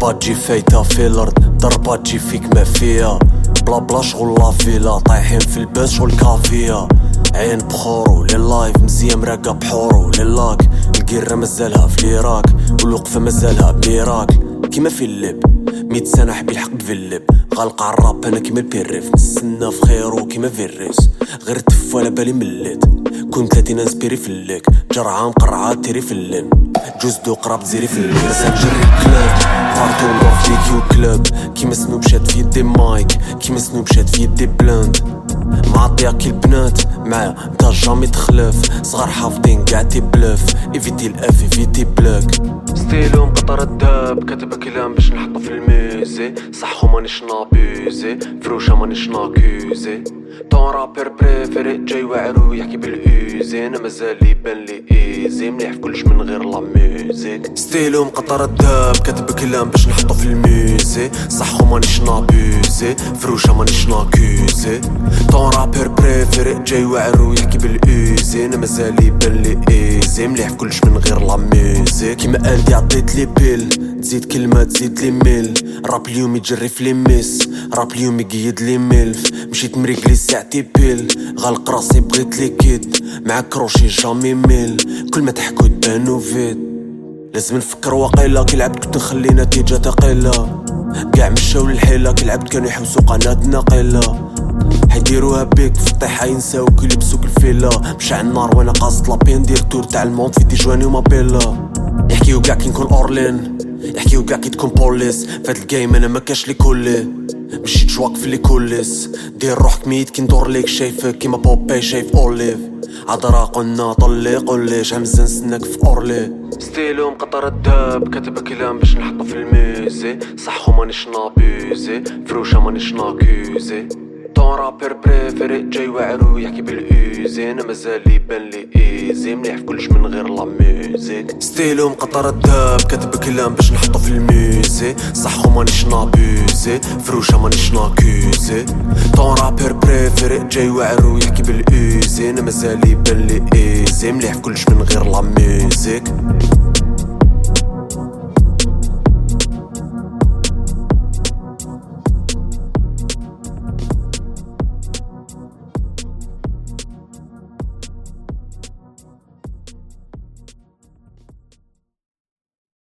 ضربات تجي فايتة في الارض، ضربات تجي فيك ما فيها، بلا بلا شغل لافيلا، طايحين في الباس شغل كافية. عين بخورو لللايف مزيان مراقة بحورو للاك، القيرة مازالها في العراق والوقفة مازالها بميراكل. كيما في اللب 100 سنة حبي الحق بفلب، غالقة عالراب انا كيما البيريف، نستنى في خيرو كيما فيريس، غير تف ولا بالي مليت، كون 30 انسبيري في الليك، جرعة مقرعة تيري في اللين، جوز دو قراب زيري في اللين. رزان جري كلاب بارتو ندور في كيو كلاب، كيما سنوب شاد في يدي مايك، كيما سنوب شاد في يدي بلاند، معطيها كي البنات معايا نتا جامي تخلف، صغار حافظين قاع تيبلف، ايفيتي الاف ايفيتي بلاك. ستيلو مقطر الدهب كاتب كلام باش نحطو في الميزي، صحو مانيش نابيزي فروشة مانيش ناكوزي، طون رابر بريفيري جاي واعرو يحكي بالاوزي، انا مازال يبان لي ايزي مليح في كلش من غير لا ميوزيك. ستيلو مقطر الدهب كاتب كلام باش نحطو في الميزي، صحو مانيش نابيزي فروشة مانيش ناكوزي، طون رابر بريفيري جاي واعرو يحكي بالاوزي، انا مازال يبان لي ايزي مليح في كلش من غير لا ميوزيك. كيما قالدي عطيت لي بيل تزيد كلمة تزيد لي ميل، راب اليوم يجري في لي ميس، راب اليوم يقيد لي ميلف، مشيت مريقلي ساعتي بيل، غالق راسي بغيت لي كيد، مع كروشي جامي ميل، كل ما تحكو تبانو فيد، لازم نفكر واقيلا كي العبد كنت نخلي نتيجة تقيلة، قاع مشاو للحيلة كي العبد كانوا يحوسو قناة ناقلة، حيديروها بيك في الطيحة ينساوك يلبسوك الفيلا، مشى النار وانا قاصد لابين ندير تور تاع الموند في تيجواني ومابيلا، يحكيو قاع كي نكون اورلين، يحكيو قاع كي تكون بوليس، فهاد الجيم انا مكاش لي كولي، مشيت جواك في لي كوليس، دير روحك ميت كي ندور ليك شايفك كيما بوباي شايف اوليف، عذرا قلنا طلي قولي شحال مزال نستناك في اورلي. ستيلو مقطر الدهب كاتب كلام باش نحطو في الميزي، صحو مانيش نابيزي فروشة مانيش ناكوزي، طون رابر بريفيري جاي واعرو يحكي بالاوزي، انا مازال يبان لي ايزي مليح في كلش من غير لا ميوزيك. ستيلو مقطر الدهب كاتب كلام باش نحطو في الميزي، صحو مانيش نابيزي فروشة مانيش ناكوزي، طون رابر بريفيري جاي واعرو يحكي بالاوزي، انا مازال يبان لي ايزي مليح في كلش من غير لا ميوزيك.